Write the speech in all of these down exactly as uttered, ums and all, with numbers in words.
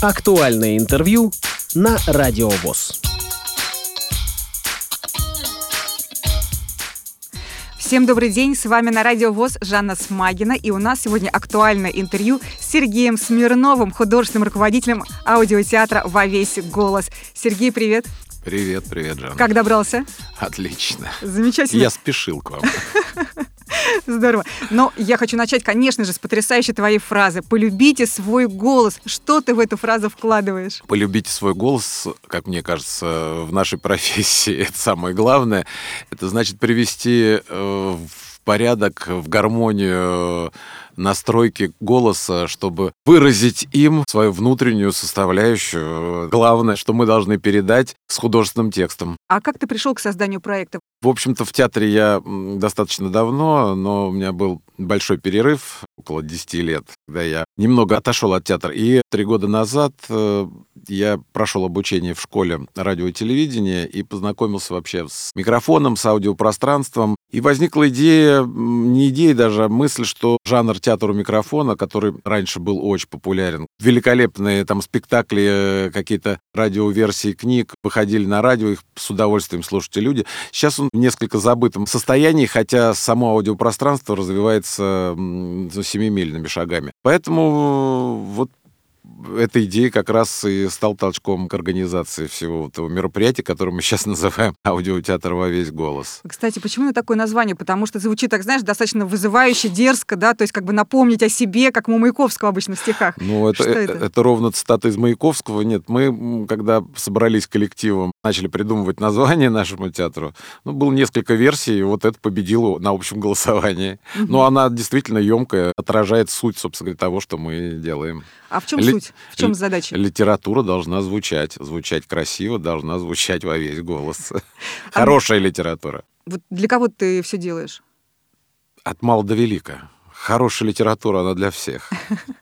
Актуальное интервью на Радио ВОС. Всем добрый день, с вами на Радио ВОС Жанна Смагина, и у нас сегодня актуальное интервью с Сергеем Смирновым, художественным руководителем аудиотеатра «Во весь голос». Сергей, привет. Привет, привет, Жанна. Как добрался? Отлично. Замечательно. Я спешил к вам. Здорово. Но я хочу начать, конечно же, с потрясающей твоей фразы. «Полюбите свой голос». Что ты в эту фразу вкладываешь? Полюбите свой голос, как мне кажется, в нашей профессии это самое главное. Это значит привести э, в порядок, в гармонию настройки голоса, чтобы выразить им свою внутреннюю составляющую. Главное, что мы должны передать с художественным текстом. А как ты пришел к созданию проекта? В общем-то, в театре я достаточно давно, но у меня был большой перерыв, около десяти лет, когда я немного отошел от театра. И три года назад я прошел обучение в школе радио и телевидения и познакомился вообще с микрофоном, с аудиопространством. И возникла идея, не идея даже, а мысль, что жанр театра у микрофона, который раньше был очень популярен, великолепные там спектакли, какие-то радиоверсии книг выходили на радио, их с удовольствием слушали люди. Сейчас он в несколько забытом состоянии, хотя само аудиопространство развивается семимильными шагами. Поэтому вот эта идея как раз и стала толчком к организации всего этого мероприятия, которое мы сейчас называем «Аудиотеатр во весь голос». Кстати, почему на такое название? Потому что звучит, так знаешь, достаточно вызывающе, дерзко, да, то есть как бы напомнить о себе, как у Маяковского обычно в стихах. Ну, это, это? это? это ровно цитата из Маяковского. Нет, мы, когда собрались коллективом, начали придумывать название нашему театру, ну, было несколько версий, и вот это победило на общем голосовании. Угу. Но она действительно емкая, отражает суть, собственно говоря, того, что мы делаем. А в чем Ли- суть? В чем задача? Литература должна звучать. Звучать красиво, должна звучать во весь голос. Хорошая литература. Вот для кого ты все делаешь? От мала до велика. Хорошая литература, она для всех.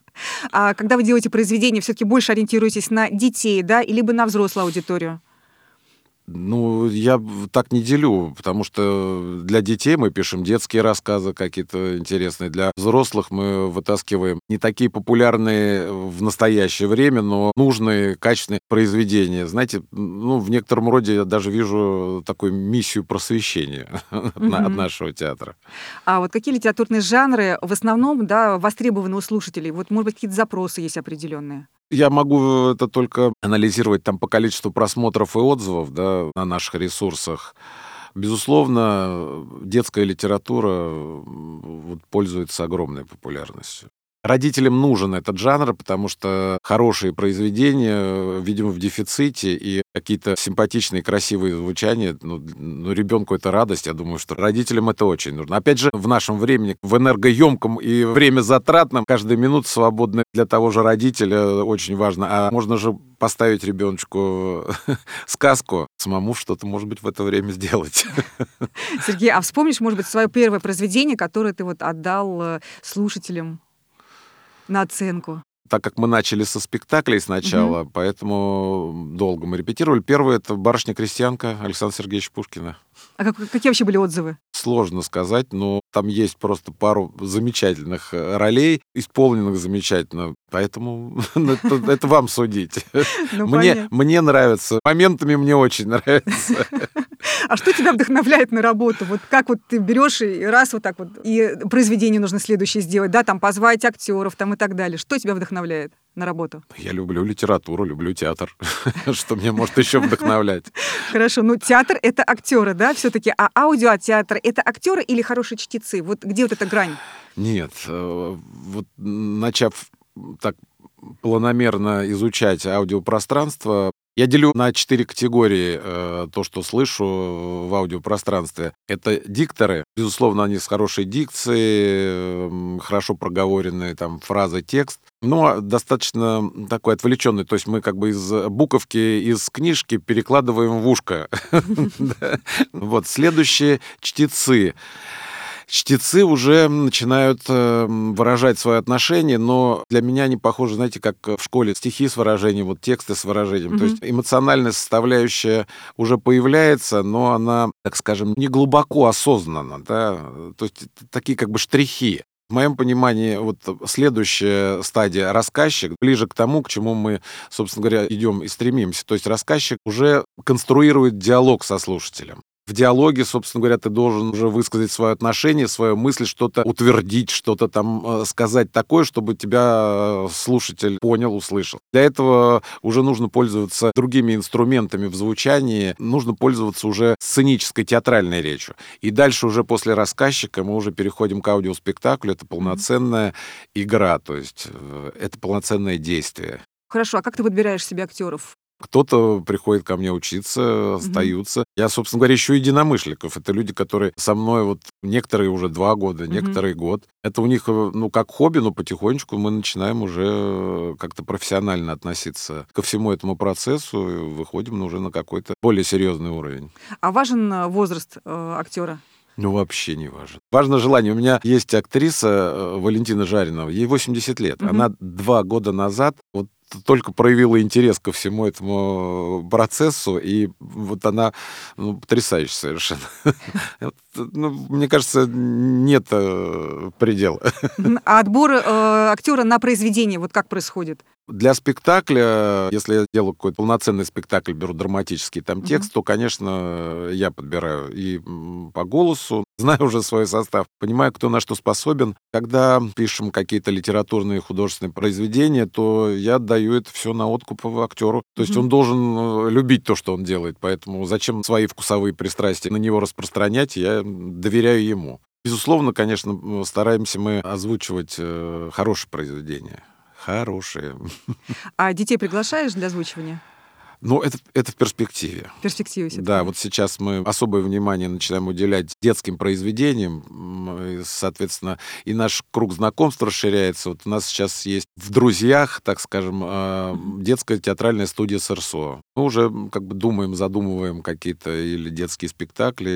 А когда вы делаете произведения, все-таки больше ориентируетесь на детей, да, либо на взрослую аудиторию? Ну, я так не делю, потому что для детей мы пишем детские рассказы какие-то интересные. Для взрослых мы вытаскиваем не такие популярные в настоящее время, но нужные, качественные произведения. Знаете, ну, в некотором роде я даже вижу такую миссию просвещения mm-hmm. от нашего театра. А вот какие литературные жанры в основном, да, востребованы у слушателей? Вот, может быть, какие-то запросы есть определенные? Я могу это только анализировать там по количеству просмотров и отзывов, да, на наших ресурсах. Безусловно, детская литература вот, пользуется огромной популярностью. Родителям нужен этот жанр, потому что хорошие произведения, видимо, в дефиците, и какие-то симпатичные, красивые звучания, ну, ну, ребенку это радость, я думаю, что родителям это очень нужно. Опять же, в нашем времени, в энергоемком и время затратном, каждая минута свободная для того же родителя очень важно. А можно же поставить ребеночку сказку, самому что-то, может быть, в это время сделать. Сергей, а вспомнишь, может быть, свое первое произведение, которое ты вот отдал слушателям на оценку? Так как мы начали со спектаклей сначала, угу. поэтому долго мы репетировали. Первое — это «Барышня-крестьянка» Александра Сергеевича Пушкина. А как, какие вообще были отзывы? Сложно сказать, но там есть просто пару замечательных ролей, исполненных замечательно, поэтому это, это вам судить. Ну, мне, мне нравится, моментами мне очень нравится. А что тебя вдохновляет на работу? Вот как вот ты берешь и раз вот так вот, и произведение нужно следующее сделать, да, там позвать актеров там и так далее. Что тебя вдохновляет на работу? Я люблю литературу, люблю театр. Что меня может еще вдохновлять? Хорошо, ну театр — это актеры, да, все-таки, а аудиотеатр — это актеры или хорошие чтецы? Вот где вот эта грань? Нет, вот начав так планомерно изучать аудиопространство, я делю на четыре категории э, то, что слышу в аудиопространстве. Это дикторы. Безусловно, они с хорошей дикцией, э, хорошо проговоренные там фразы, текст. Но достаточно такой отвлеченный. То есть мы как бы из буковки, из книжки перекладываем в ушко. Вот. Следующие — чтецы. Чтецы уже начинают э, выражать свое отношение, но для меня они похожи, знаете, как в школе стихи с выражением, вот тексты с выражением. Mm-hmm. То есть эмоциональная составляющая уже появляется, но она, так скажем, не глубоко осознанна, да? То есть такие как бы штрихи. В моем понимании, вот следующая стадия — рассказчик, ближе к тому, к чему мы, собственно говоря, идем и стремимся. То есть рассказчик уже конструирует диалог со слушателем. В диалоге, собственно говоря, ты должен уже высказать свое отношение, свою мысль, что-то утвердить, что-то там э, сказать такое, чтобы тебя слушатель понял, услышал. Для этого уже нужно пользоваться другими инструментами в звучании, нужно пользоваться уже сценической театральной речью. И дальше уже после рассказчика мы уже переходим к аудиоспектаклю. Это полноценная игра, то есть э, это полноценное действие. Хорошо, а как ты подбираешь себе актеров? Кто-то приходит ко мне учиться, остаются. Я, собственно говоря, ищу единомышленников. Это люди, которые со мной, вот некоторые уже два года, Мгм. некоторые год. Это у них, э, ну, как хобби, но потихонечку мы начинаем уже как-то профессионально относиться ко всему этому процессу и выходим уже на какой-то более серьезный уровень. А важен э, возраст э, актера? Ну, вообще не важно. Важно желание. У меня есть актриса э, Валентина Жаринова, ей восемьдесят лет. Мгм. Она два года назад вот только проявила интерес ко всему этому процессу, и вот она, ну, потрясающая совершенно. Вот, ну, мне кажется, нет э, предела. Мгм. А отбор э, актера на произведение, вот как происходит? Для спектакля, если я делаю какой-то полноценный спектакль, беру драматический там Мгм. текст, то, конечно, я подбираю и м, по голосу, знаю уже свой состав, понимаю, кто на что способен. Когда пишем какие-то литературные художественные произведения, то я отдаю это все на откуп актеру. То есть Мгм. он должен э, любить то, что он делает, поэтому зачем свои вкусовые пристрастия на него распространять, я доверяю ему. Безусловно, конечно, м, стараемся мы озвучивать э, хорошие произведения. Хорошие. А детей приглашаешь для озвучивания? Но это, это в перспективе. В перспективе все-таки. Да, вот сейчас мы особое внимание начинаем уделять детским произведениям, м, и, соответственно, и наш круг знакомств расширяется. Вот у нас сейчас есть в друзьях, так скажем, а, Мгм. детская театральная студия СРСО. Мы уже м, как бы думаем, задумываем какие-то или детские спектакли,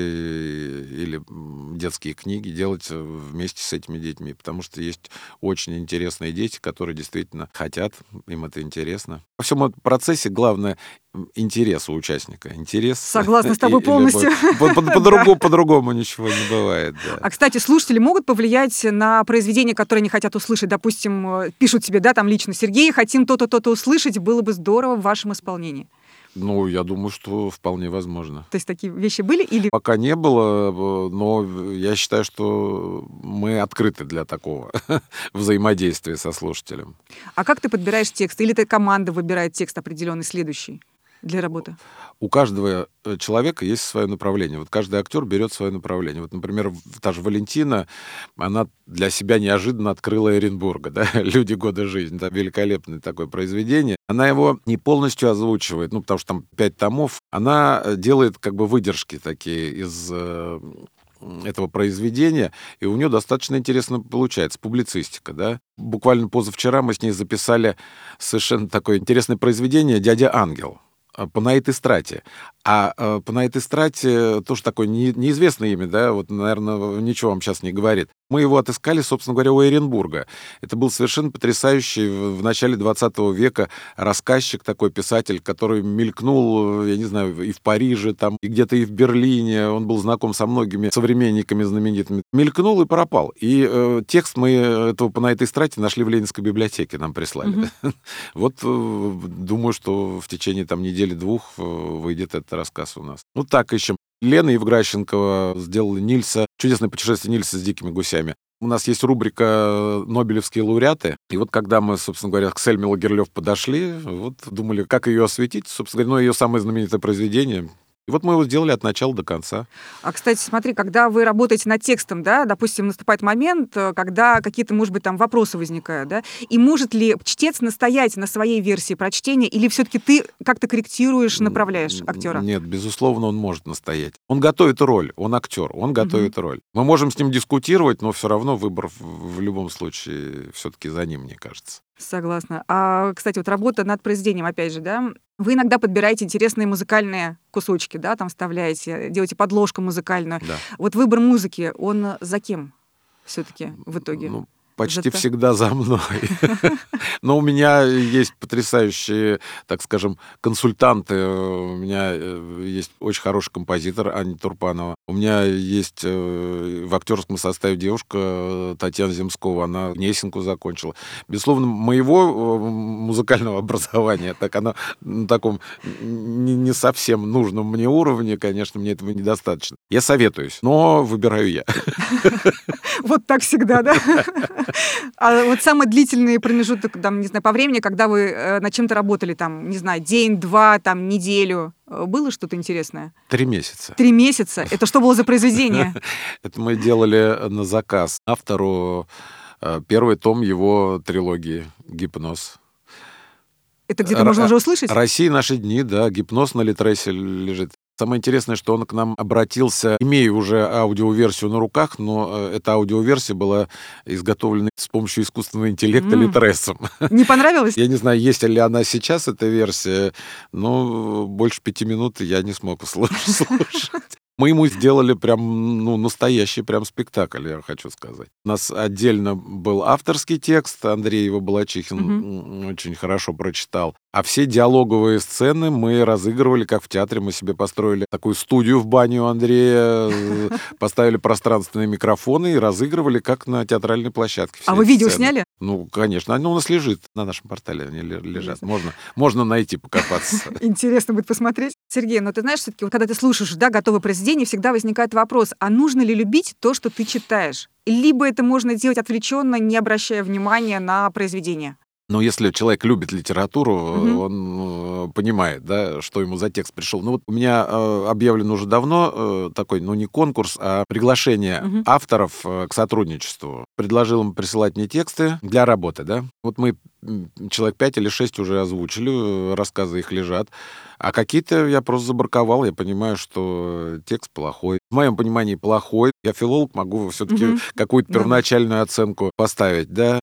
или м, детские книги делать э, вместе с этими детьми, потому что есть очень интересные дети, которые действительно хотят, им это интересно. Во всем этом процессе главное м, интерес у участника. Интерес Согласна с и, тобой и любовь. полностью. По- по- Да. По-другому, по-другому ничего не бывает, А, да. кстати, слушатели могут повлиять на произведение, которое они хотят услышать? Допустим, э, пишут тебе, да, там лично: Сергей, хотим то-то, то-то услышать, было бы здорово в вашем исполнении. Ну, я думаю, что вполне возможно. То есть такие вещи были или... Пока не было, э, но я считаю, что мы открыты для такого взаимодействия со слушателем. А как ты подбираешь текст? Или ты команда выбирает текст определенный, следующий для работы? У каждого э, человека есть свое направление. Вот каждый актер берет свое направление. Вот, например, в- та же Валентина, она для себя неожиданно открыла Эренбурга, да, «Люди года жизни». Это великолепное такое произведение. Она его не полностью озвучивает, ну, потому что там пять томов. Она э, делает как бы выдержки такие из э, м, этого произведения, и у нее достаточно интересно получается, публицистика, да. Буквально позавчера мы с ней записали совершенно такое интересное произведение «Дядя Ангел». э, Панаит Истрати. А э, Панаит Истрати тоже такое не- неизвестное имя, да, вот, наверное, ничего вам сейчас не говорит. Мы его отыскали, собственно говоря, у Эренбурга. Это был совершенно потрясающий в в начале двадцатого века рассказчик, такой писатель, который мелькнул, э, я не знаю, и в Париже, там, и где-то и в Берлине. Он был знаком со многими современниками знаменитыми. Мелькнул и пропал. И э, текст мы этого Панаита Истрати нашли в Ленинской библиотеке, нам прислали. Мгм. Вот э, думаю, что в течение там недели-двух э, выйдет этот рассказ у нас. Ну так ищем. Лена Евгращенкова сделала Нильса, «Чудесное путешествие Нильса с дикими гусями». У нас есть рубрика э, «Нобелевские лауреаты». И вот когда мы, собственно говоря, к Сельме Лагерлёв подошли, вот думали, как ее осветить. Собственно говоря, ну, ее самое знаменитое произведение. И вот мы его сделали от начала до конца. А, кстати, смотри, когда вы работаете над текстом, да, допустим, наступает момент, э, когда какие-то, может быть, там вопросы возникают, да, и может ли чтец настоять на своей версии прочтения, или все-таки ты как-то корректируешь, направляешь Н- актера? Нет, безусловно, он может настоять. Он готовит роль, он актер, он Мгм. готовит роль. Мы можем с ним дискутировать, но все равно выбор в в любом случае все-таки за ним, мне кажется. Согласна. А, кстати, вот работа над произведением, опять же, да, вы иногда подбираете интересные музыкальные кусочки, да, там вставляете, делаете подложку музыкальную. Да. Вот выбор музыки, он за кем все-таки в итоге? Ну, Почти Зато- всегда за мной. Но у меня есть потрясающие, так скажем, консультанты. У меня э, есть очень хороший композитор Аня Турпанова. У меня есть э, в актерском составе девушка э, Татьяна Земскова. Она Гнесинку закончила. Безусловно, моего э, музыкального образования, так оно на таком не, не совсем нужном мне уровне, конечно, мне этого недостаточно. Я советуюсь, но выбираю я. Вот так всегда, да? А вот самый длительный промежуток, там, не знаю, по времени, когда вы э, над чем-то работали, там, не знаю, день, два, там, неделю, э, было что-то интересное? Три месяца. Три месяца? Это что было за произведение? Это мы делали на заказ автору э, первый том его трилогии «Гипноз». Это где-то Р- можно уже услышать? Россия наши дни, да, «Гипноз» на Литресе лежит. Самое интересное, что он к нам обратился, имея уже аудиоверсию на руках, но э, эта аудиоверсия была изготовлена с помощью искусственного интеллекта М. Литресом. Не понравилось? Я не знаю, есть ли она сейчас, эта версия, но больше пяти минут я не смог слуш- слушать. Мы ему сделали прям, ну, настоящий прям спектакль, я хочу сказать. У нас отдельно был авторский текст, Андрей его Балачихин Мгм. м, очень хорошо прочитал. А все диалоговые сцены мы разыгрывали, как в театре. Мы себе построили такую студию в бане у Андрея, э, поставили пространственные микрофоны и разыгрывали, как на театральной площадке. все А вы эти видео сцены. сняли? Ну, конечно. Оно у нас лежит на нашем портале. Они ле- лежат. Можно, можно найти, покопаться. Интересно будет посмотреть. Сергей, но ты знаешь, все-таки, вот когда ты слушаешь, да, готовое произведение, всегда возникает вопрос, а нужно ли любить то, что ты читаешь? Либо это можно делать отвлеченно, не обращая внимания на произведение. Но если человек любит литературу, Мгм. он э, понимает, да, что ему за текст пришел. Ну вот у меня э, объявлен уже давно э, такой, ну не конкурс, а приглашение Мгм. авторов э, к сотрудничеству. Предложил им присылать мне тексты для работы, да. Вот мы м, человек пять или шесть уже озвучили, э, рассказы их лежат. А какие-то я просто забраковал, я понимаю, что текст плохой. В моем понимании плохой. Я филолог, могу все-таки Мгм. какую-то Да. первоначальную оценку поставить, да.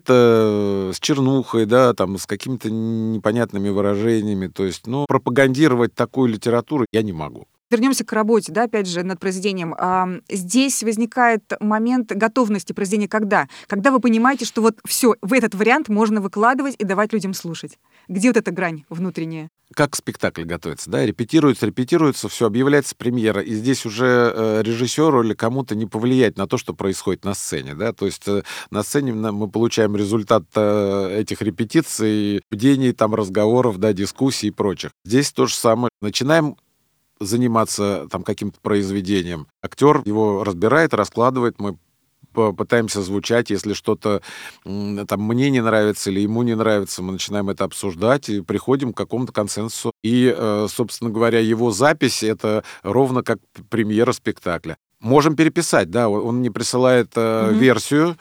Где-то с чернухой, да, там, с какими-то непонятными выражениями. То есть, ну, пропагандировать такую литературу я не могу. Вернемся к работе, да, опять же, над произведением. Ам, Здесь возникает момент готовности произведения когда? Когда вы понимаете, что вот все, в этот вариант можно выкладывать и давать людям слушать. Где вот эта грань внутренняя? Как спектакль готовится, да, репетируется, репетируется, все, объявляется премьера, и здесь уже э, режиссеру или кому-то не повлиять на то, что происходит на сцене, да, то есть э, на сцене на- мы получаем результат э, этих репетиций, бдений, там, разговоров, да, дискуссий и прочих. Здесь то же самое. Начинаем заниматься там каким-то произведением. Актер его разбирает, раскладывает, мы по- пытаемся звучать, если что-то м, там мне не нравится или ему не нравится, мы начинаем это обсуждать и приходим к какому-то консенсусу. И, э, собственно говоря, его запись — это ровно как п- премьера спектакля. Можем переписать, да, он он мне присылает э, Мгм. версию,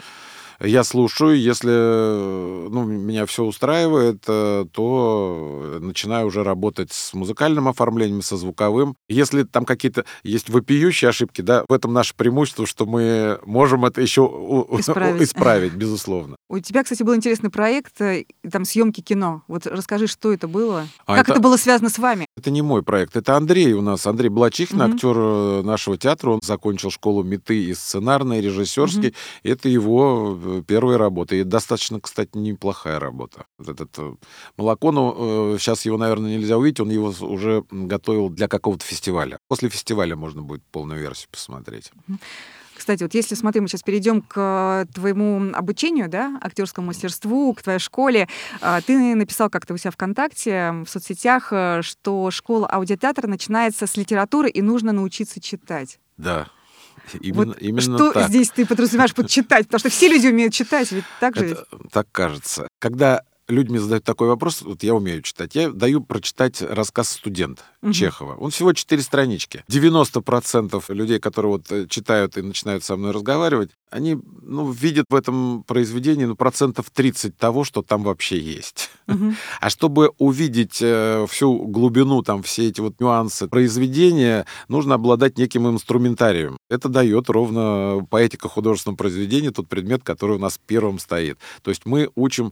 я слушаю, если э, ну, меня все устраивает, э, то начинаю уже работать с музыкальным оформлением, со звуковым. Если там какие-то есть вопиющие ошибки, да, в этом наше преимущество, что мы можем это еще Исправить. исправить, безусловно. У тебя, кстати, был интересный проект, э, там съемки кино. Вот расскажи, что это было? А Как это это, было связано с вами? это не мой проект, это Андрей у нас, Андрей Балачихин, Мгм. актер э, нашего театра, он закончил школу МИТы и сценарной, и Мгм. режиссерский. Это его э, первая работа. И достаточно, кстати, неплохая работа. Вот этот э, молоко, ну, сейчас его, наверное, нельзя увидеть, он его с- уже м, готовил для какого-то фестиваля. После фестиваля можно будет полную версию посмотреть. Кстати, вот если, смотри, мы сейчас перейдем к твоему обучению, да, актерскому мастерству, к твоей школе. А, Ты написал как-то у себя ВКонтакте, в соцсетях, э, что школа аудиотеатра начинается с литературы и нужно научиться читать. Да, именно, Вот именно что так. здесь ты подразумеваешь под читать? Потому что все люди умеют читать, ведь так же ведь? Это так кажется. Когда люди мне задают такой вопрос, вот я умею читать, я даю прочитать рассказ «Студент» Мгм. Чехова. Он всего четыре странички. девяносто процентов людей, которые вот э, читают и начинают со мной разговаривать, они, ну, видят в этом произведении, ну, процентов тридцать того, что там вообще есть. Мгм. А чтобы увидеть э, всю глубину, там, все эти вот нюансы произведения, нужно обладать неким инструментарием. Это дает ровно поэтика художественного произведения, тот предмет, который у нас первым стоит. То есть мы учим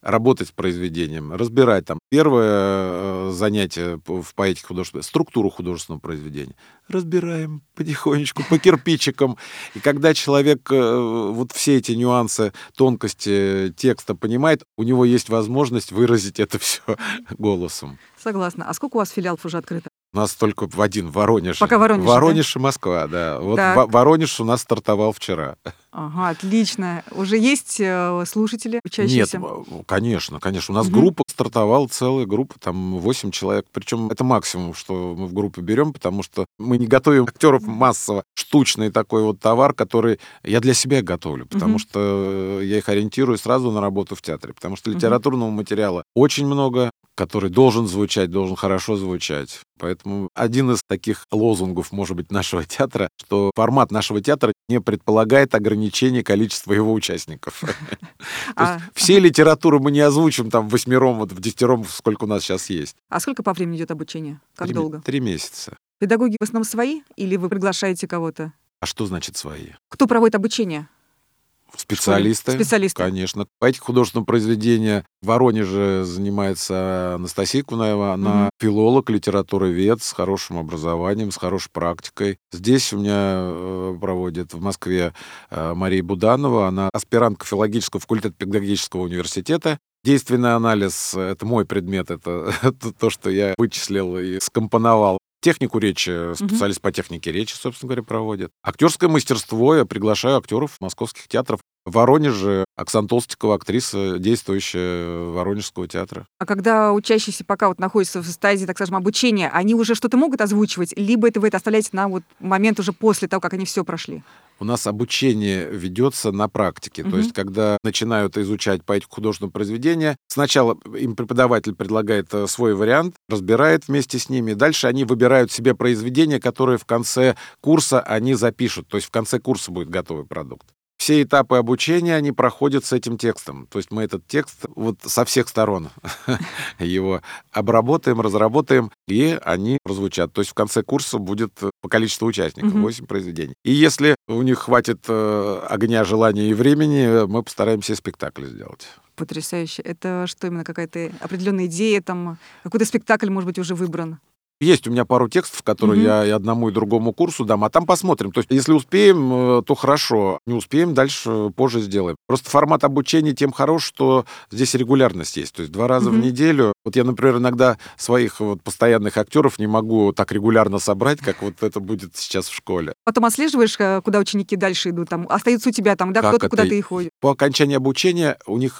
работать с произведением, разбирать там. Первое э, занятие по- в поэтике художественной — структуру художественного произведения. Разбираем потихонечку, по кирпичикам. И когда человек э, вот все эти нюансы, тонкости текста понимает, у него есть возможность выразить это все голосом. Согласна. А сколько у вас филиалов уже открыто? У нас только в один, в Воронеже. Пока Воронеж, Воронеж и Москва, да. Вот Так. Во- Воронеж у нас стартовал вчера. Ага, отлично. Уже есть э, слушатели, Нет, учащиеся? м, конечно, конечно. У нас Мгм. группа стартовала, целая группа, там восемь человек. Причем это максимум, что мы в группе берем, потому что мы не готовим актеров массово. Штучный такой вот товар, который я для себя готовлю, потому Мгм. что я их ориентирую сразу на работу в театре. Потому что Мгм. литературного материала очень много, который должен звучать, должен хорошо звучать. Поэтому один из таких лозунгов, может быть, нашего театра, что формат нашего театра не предполагает ограничения количества его участников. То есть А, все литературы мы не озвучим там восьмером, вот в десятером, сколько у нас сейчас есть. а сколько по времени идет обучение? Как Три ме- долго? Три месяца. Педагоги в основном свои или вы приглашаете кого-то? А что значит свои? Кто проводит обучение? Специалисты. Специалисты. Конечно. По этих художественного произведения в Воронеже занимается Анастасия Кунаева. Она Мгм. филолог, литературовед с хорошим образованием, с хорошей практикой. Здесь у меня э, проводит в Москве э, Мария Буданова. Она аспирантка филологического факультета педагогического университета. Действенный анализ — это мой предмет, это, это то, что я вычислил и скомпоновал. Технику речи, специалист по технике речи, собственно говоря, проводит. Актерское мастерство — я приглашаю актеров московских театров. В Воронеже Оксана Толстикова, актриса, действующая Воронежского театра. А когда учащиеся пока вот находятся в стадии, так скажем, обучения, они уже что-то могут озвучивать, либо это вы это оставляете на вот момент уже после того, как они все прошли? У нас обучение ведется на практике. То Мгм. есть, когда начинают изучать по этому художественному произведению, сначала им преподаватель предлагает э, свой вариант, разбирает вместе с ними. Дальше они выбирают себе произведение, которое в конце курса они запишут. То есть в конце курса будет готовый продукт. Все этапы обучения, они проходят с этим текстом. То есть мы этот текст вот со всех сторон его обработаем, разработаем, и они прозвучат. То есть в конце курса будет э, по количеству участников Мгм. восемь произведений. И если у них хватит э, огня, желания и времени, э, мы постараемся спектакль сделать. Потрясающе. Это что именно, какая-то определенная идея, там какой-то спектакль, может быть, уже выбран? Есть у меня пару текстов, которые Мгм. я и одному, и другому курсу дам, а там посмотрим. То есть, если успеем, э, то хорошо. Не успеем, дальше э, позже сделаем. Просто формат обучения тем хорош, что здесь регулярность есть. То есть два раза в Мгм. неделю. Вот я, например, иногда своих вот постоянных актеров не могу так регулярно собрать, как вот это будет сейчас в школе. Потом отслеживаешь, э, куда ученики дальше идут, там остаются у тебя, там, да, Как кто-то это куда-то и- и ходит. По окончании обучения у них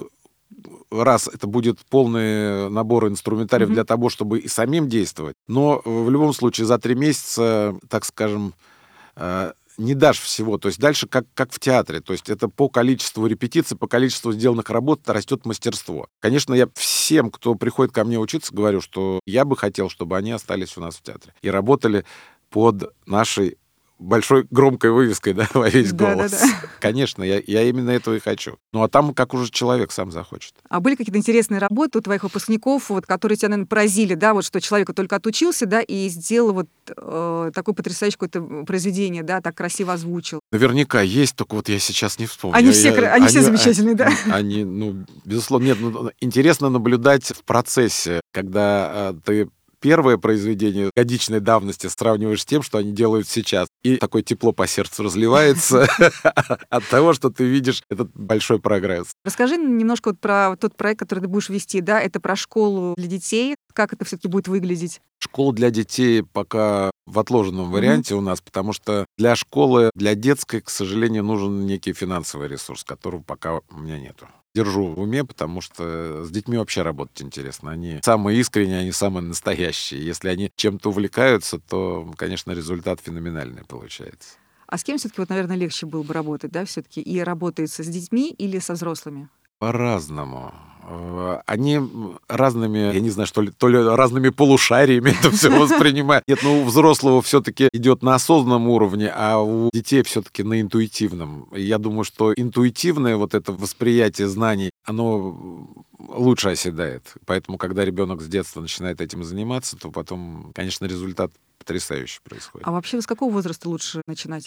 раз это будет полный набор инструментариев Мгм. для того, чтобы и самим действовать, но э, в любом случае за три месяца, так скажем, э, не дашь всего. То есть дальше как, как в театре. То есть это по количеству репетиций, по количеству сделанных работ растет мастерство. Конечно, я всем, кто приходит ко мне учиться, говорю, что я бы хотел, чтобы они остались у нас в театре и работали под нашей большой громкой вывеской, да, во весь голос. Да-да-да. Конечно, я, я именно этого и хочу. Ну, а там как уже человек сам захочет. А были какие-то интересные работы у твоих выпускников, вот, которые тебя, наверное, поразили, да, вот что человек только отучился, да, и сделал вот э, такое потрясающее какое-то произведение, да, так красиво озвучил. Наверняка есть, только вот я сейчас не вспомню. Они Я- все я- кра- они все замечательные, да? Они, ну, безусловно, нет, ну, интересно наблюдать в процессе, когда а, ты первое произведение годичной давности сравниваешь с тем, что они делают сейчас. И такое тепло по сердцу разливается от того, что ты видишь этот большой прогресс. Расскажи немножко вот про тот проект, который ты будешь вести, да, это про школу для детей, как это все-таки будет выглядеть? Школа для детей пока в отложенном Мгм. варианте у нас, потому что для школы, для детской, к сожалению, нужен некий финансовый ресурс, которого пока у меня нету. Держу в уме, потому что с детьми вообще работать интересно. Они самые искренние, они самые настоящие. Если они чем-то увлекаются, то, конечно, результат феноменальный получается. А с кем все-таки, вот, наверное, легче было бы работать, да, все-таки? И работается с детьми или со взрослыми? По-разному. Э, Они м, разными, я не знаю, что ли, то ли разными полушариями это все воспринимают. Нет, ну у взрослого все-таки идет на осознанном уровне, а у детей все-таки на интуитивном. И я думаю, что интуитивное вот это восприятие знаний, оно лучше оседает. Поэтому, когда ребенок с детства начинает этим заниматься, то потом, конечно, результат потрясающий происходит. А вообще с какого возраста лучше начинать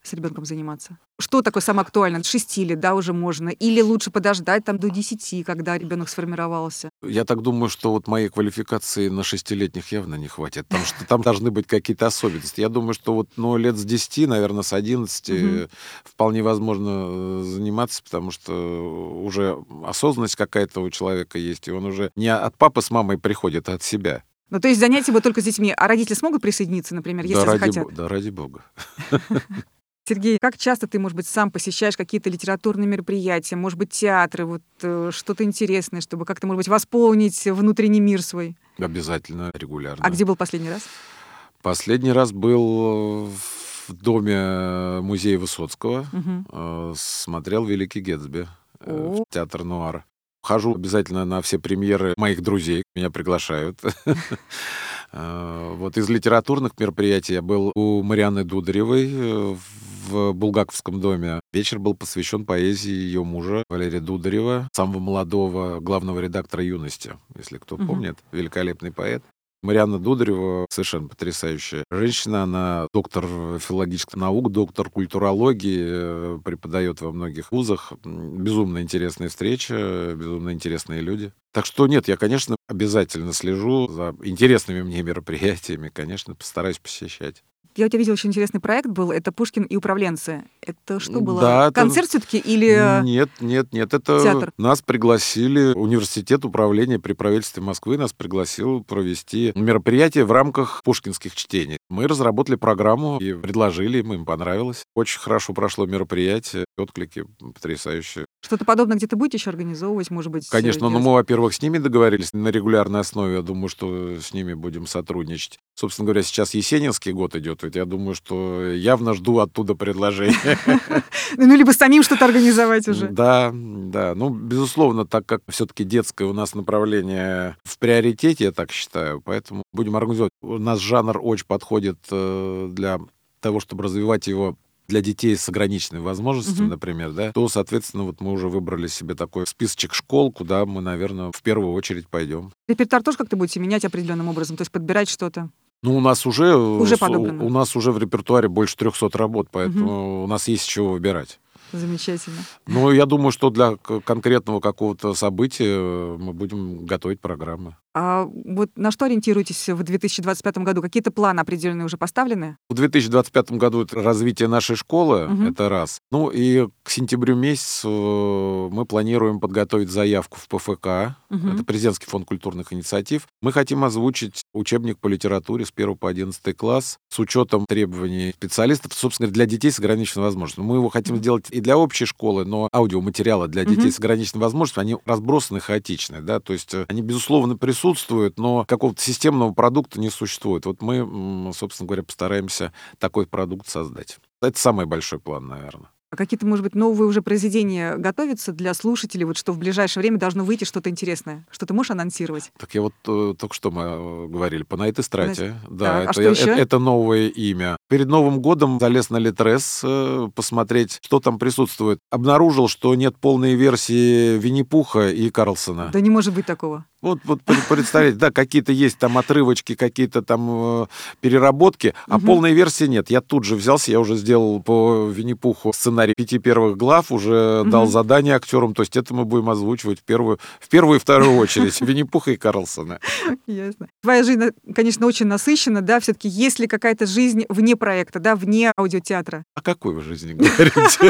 с ребенком заниматься? Что такое самое актуальное? С шести лет, да, уже можно? Или лучше подождать там до десяти, когда ребенок сформировался? Я так думаю, что вот моей квалификации на шестилетних явно не хватит, потому что там должны быть какие-то особенности. Я думаю, что вот ну, лет с десяти, наверное, с одиннадцати Мгм. вполне возможно э, заниматься, потому что уже осознанность какая-то у человека есть, и он уже не от папы с мамой приходит, а от себя. Ну, то есть занятия будут только с детьми, а родители смогут присоединиться, например, Да если ради, захотят? бо- да ради бога. Сергей, как часто ты, может быть, сам посещаешь какие-то литературные мероприятия, может быть, театры, вот э, что-то интересное, чтобы как-то, может быть, восполнить внутренний мир свой? Обязательно, А регулярно. где был последний раз? Последний раз был в доме музея Высоцкого, Мгм. э, смотрел «Великий Гэтсби», э, О, в театр «Нуар». Хожу обязательно на все премьеры моих друзей, меня приглашают. Э, Вот из литературных мероприятий я был у Марианны Дударевой э, в Булгаковском доме. Вечер был посвящен поэзии ее мужа Валерия Дударева, самого молодого главного редактора «Юности», если кто мгм. помнит, великолепный поэт. Марианна Дударева совершенно потрясающая женщина. Она доктор филологических наук, доктор культурологии, э, преподает во многих вузах. М, Безумно интересная встреча, безумно интересные люди. Так что нет, я, конечно, обязательно слежу за интересными мне мероприятиями, конечно, постараюсь посещать. Я у тебя видела, очень интересный проект был. Это «Пушкин и управленцы». Это что было? Да, это... Концерт все-таки или Нет, нет, нет, это театр? нас пригласили, университет управления при правительстве Москвы нас пригласил провести мероприятие в рамках пушкинских чтений. Мы разработали программу и предложили, им им понравилось. Очень хорошо прошло мероприятие, отклики потрясающие. Что-то подобное где-то будете еще организовывать, может быть, э, Конечно, ну делать? мы, во-первых, с ними договорились на регулярной основе. Я думаю, что с ними будем сотрудничать. Собственно говоря, сейчас Есенинский год идет. Ведь я думаю, что явно жду оттуда предложения. Ну, либо самим что-то организовать уже. Да, да. Ну, безусловно, так как все-таки детское у нас направление в приоритете, я так считаю, поэтому будем организовать. У нас жанр очень подходит э, для того, чтобы развивать его для детей с ограниченными возможностями, Мгм. например, да, то, соответственно, вот мы уже выбрали себе такой списочек школ, куда мы, наверное, в первую очередь пойдем. Репертуар тоже как-то будете менять определенным образом, то есть подбирать что-то? Ну, у нас уже, э, Уже с- у подобрано. у нас уже в репертуаре больше трехсот работ, Мгм. поэтому у нас есть с чего выбирать. Замечательно. Ну, я думаю, что для к- конкретного какого-то события э, мы будем готовить программы. А вот на что ориентируетесь в две тысячи двадцать пятом году? Какие-то планы определенные уже поставлены? В две тысячи двадцать пятом году это развитие нашей школы, Мгм. это раз. Ну и к сентябрю месяцу э, мы планируем подготовить заявку в ПФК, Мгм. это Президентский фонд культурных инициатив. Мы хотим озвучить учебник по литературе с первого по одиннадцатый класс с учетом требований специалистов, собственно, для детей с ограниченными возможностями. Мы его хотим Мгм. сделать и для общей школы, но аудиоматериалы для детей Мгм. с ограниченными возможностями, они разбросаны хаотичны, да, то есть э, они, безусловно, присутствуют, но какого-то системного продукта не существует. Вот мы, м, собственно говоря, постараемся такой продукт создать. Это самый большой план, наверное. А какие-то, может быть, новые уже произведения готовятся для слушателей, вот что в ближайшее время должно выйти что-то интересное? Что ты можешь анонсировать? Так я вот э, только что мы э, говорили, по Найт Эстрате. Да, Так, а это, что э- еще? это новое имя. Перед Новым годом залез на Литрес э, посмотреть, что там присутствует. Обнаружил, что нет полной версии Винни-Пуха и Карлсона. Да не может быть такого. Вот, вот пре- представляете, да, какие-то есть там отрывочки, какие-то там э, переработки, а Мгм. полной версии нет. Я тут же взялся, я уже сделал по Винни-Пуху сценарий пяти первых глав, уже дал Мгм. задание актерам, то есть это мы будем озвучивать в первую, в первую и вторую очередь. Винни-Пуха и Карлсона. Ясно. Твоя жизнь, на- конечно, очень насыщена, да, все-таки есть ли какая-то жизнь вне проекта, да, вне аудиотеатра? О какой вы жизни говорите?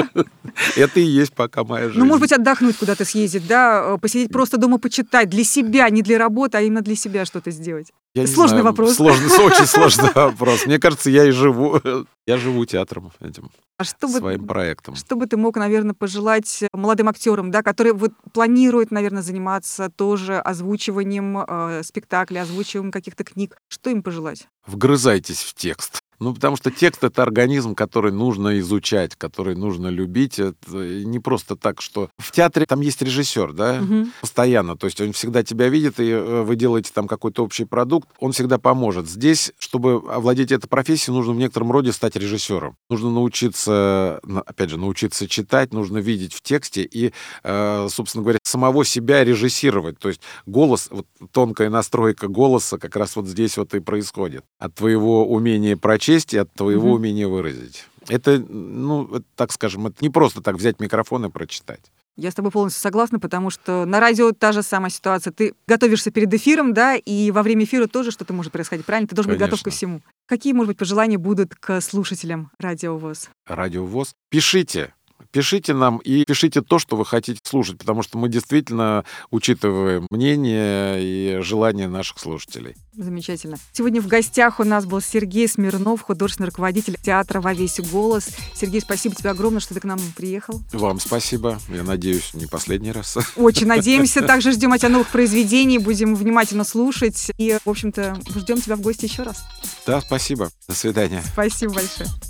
Это и есть пока моя жизнь. Ну, может быть, отдохнуть куда-то съездить, да, э, посидеть просто дома, почитать для себя, не для работы, а именно для себя что-то сделать. Я не Сложный знаю, вопрос. Сложный, очень сложный вопрос. Мне кажется, я и живу, я живу театром этим, А что бы, своим проектом. что бы ты мог, наверное, пожелать молодым актерам, да, которые вот планируют, наверное, заниматься тоже озвучиванием э, спектаклей, озвучиванием каких-то книг? Что им пожелать? Вгрызайтесь в текст. Ну, потому что текст — это организм, который нужно изучать, который нужно любить. Это не просто так, что... В театре там есть режиссер, да, Мгм. постоянно. То есть он всегда тебя видит, и э, вы делаете там какой-то общий продукт, он всегда поможет. Здесь, чтобы овладеть этой профессией, нужно в некотором роде стать режиссером. Нужно научиться, на- опять же, научиться читать, нужно видеть в тексте и, э, собственно говоря, самого себя режиссировать. То есть голос, вот тонкая настройка голоса как раз вот здесь вот и происходит. От твоего умения прочесть и от твоего Мгм. умения выразить. Это, ну, это, так скажем, это не просто так взять микрофон и прочитать. Я с тобой полностью согласна, потому что на радио та же самая ситуация. Ты готовишься перед эфиром, да, и во время эфира тоже что-то может происходить, правильно? Ты должен быть готов ко Конечно. всему. Какие, может быть, пожелания будут к слушателям Радио ВОС? Радио ВОС. Пишите. Пишите нам и пишите то, что вы хотите слушать, потому что мы действительно учитываем мнение и желания наших слушателей. Замечательно. Сегодня в гостях у нас был Сергей Смирнов, художественный руководитель театра «Во весь голос». Сергей, спасибо тебе огромное, что ты к нам приехал. Вам спасибо. Я надеюсь, не последний раз. Очень надеемся. Также ждем от тебя новых произведений, будем внимательно слушать. И, в общем-то, ждем тебя в гости еще раз. Да, спасибо. До свидания. Спасибо большое.